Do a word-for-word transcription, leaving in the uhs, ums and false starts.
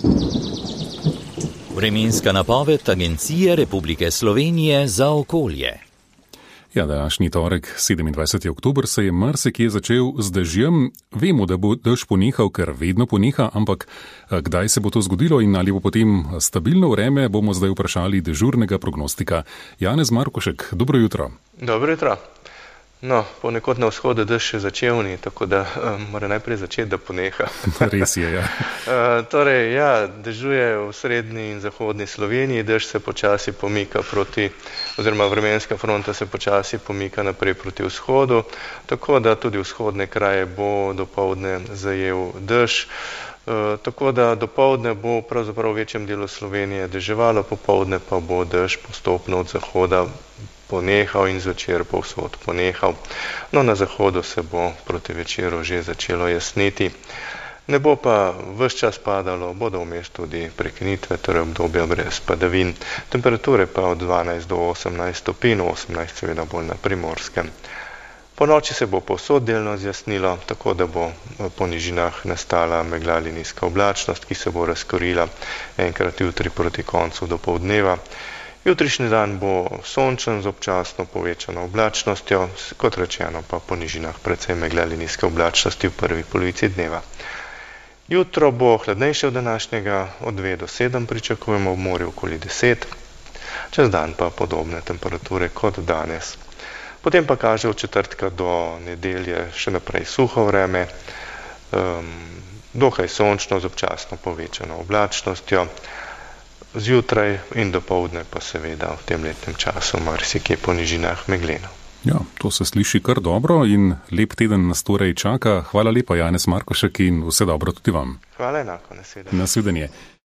Vremenska napoved Agencije Republike Slovenije za okolje. Ja, današnji torek, sedemindvajseti oktober, se je marsikje začel z dežjem. Vemo, da bo dež ponehal, ker vedno poneha, ampak kdaj se bo to zgodilo in ali bo potem stabilno vreme, bomo zdaj vprašali dežurnega prognostika. Janez Markošek, dobro jutro. Dobro jutro. No, ponekod na vzhodu dež še začel ni, tako da um, mora najprej začeti, da poneha. Res je, ja. uh, torej, ja, dežuje v srednji in zahodni Sloveniji, dež se počasi pomika proti, oziroma vremenska fronta se počasi pomika naprej proti vzhodu, tako da tudi vzhodne kraje bo dopoldne zajel dež. Uh, tako da dopoldne bo pravzaprav v večjem delu Slovenije deževalo, popoldne pa bo dež postopno od zahoda ponehal in zvečer povsod ponehal. No, na zahodu se bo proti večeru že začelo jasniti. Ne bo pa ves čas padalo, bodo vmes tudi prekinitve, torej obdobja brez padavin. Temperature pa od dvanajst do osemnajst stopinj, osemnajst seveda bolj na Primorskem. Po noči se bo povsod delno zjasnilo, tako da bo po nižinah nastala megla ali nizka oblačnost, ki se bo razkorila enkrat jutri proti koncu dopoldneva. Jutrišnji dan bo sončen z občasno povečano oblačnostjo, kot rečeno pa po nižinah precej megle ali nizke oblačnosti v prvi polovici dneva. Jutro bo hladnejše od današnjega, od dve do sedem pričakujemo, v morju okoli deset, čez dan pa podobne temperature kot danes. Potem pa kaže od četrtka do nedelje še naprej suho vreme, um, dokaj sončno z občasno povečano oblačnostjo, zjutraj in dopoldne pa seveda v tem letnem času marsikje po nižinah megleno. Ja, to se sliši kar dobro in lep teden nas torej čaka. Hvala lepa, Janez Markošek, in vse dobro tudi vam. Hvala enako, nasvidenje. Nasvidenje.